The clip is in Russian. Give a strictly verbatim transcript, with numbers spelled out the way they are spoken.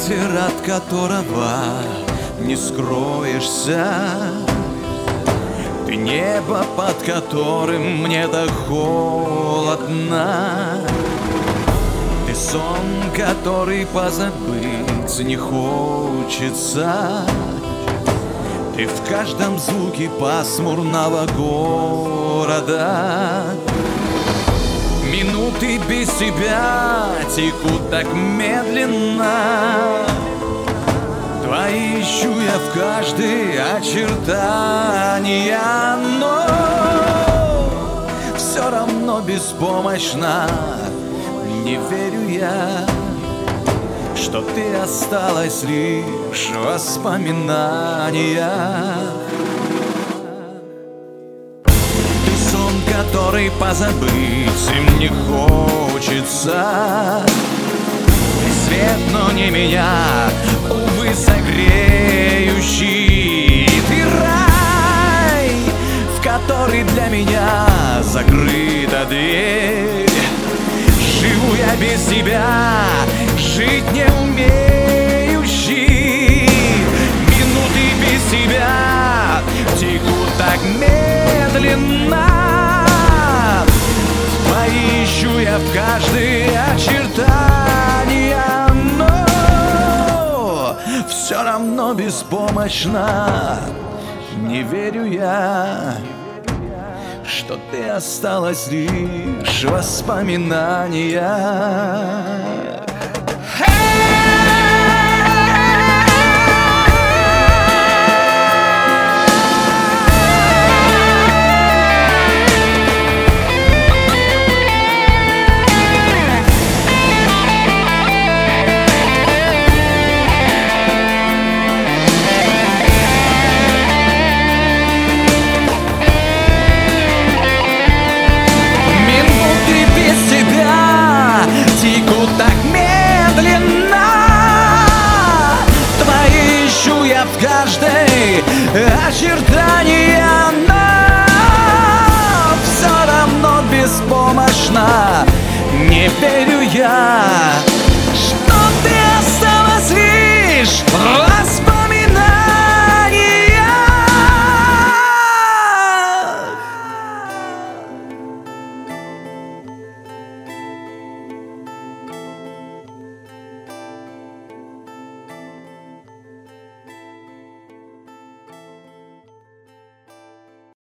ветер, от которого не скроешься. Ты небо, под которым мне так холодно. Ты сон, который позабыть не хочется. Ты в каждом звуке пасмурного города. Минуты без тебя текут так медленно. Твои ищу я в каждой очертания, но все равно беспомощно. Не верю я, что ты осталась лишь в воспоминаниях. Ты сон, который позабыть им не хочется. Ты свет, но не меня, увы, согреющий. Ты рай, в который для меня закрыта дверь. Живу я без тебя, жить не умеющий. Минуты без тебя текут так медленно. Твои ищу я в каждой очертания, но все равно беспомощно. Не верю я, что ты осталась лишь в воспоминаниях. В каждой очертания, но все равно беспомощно. Не верю я,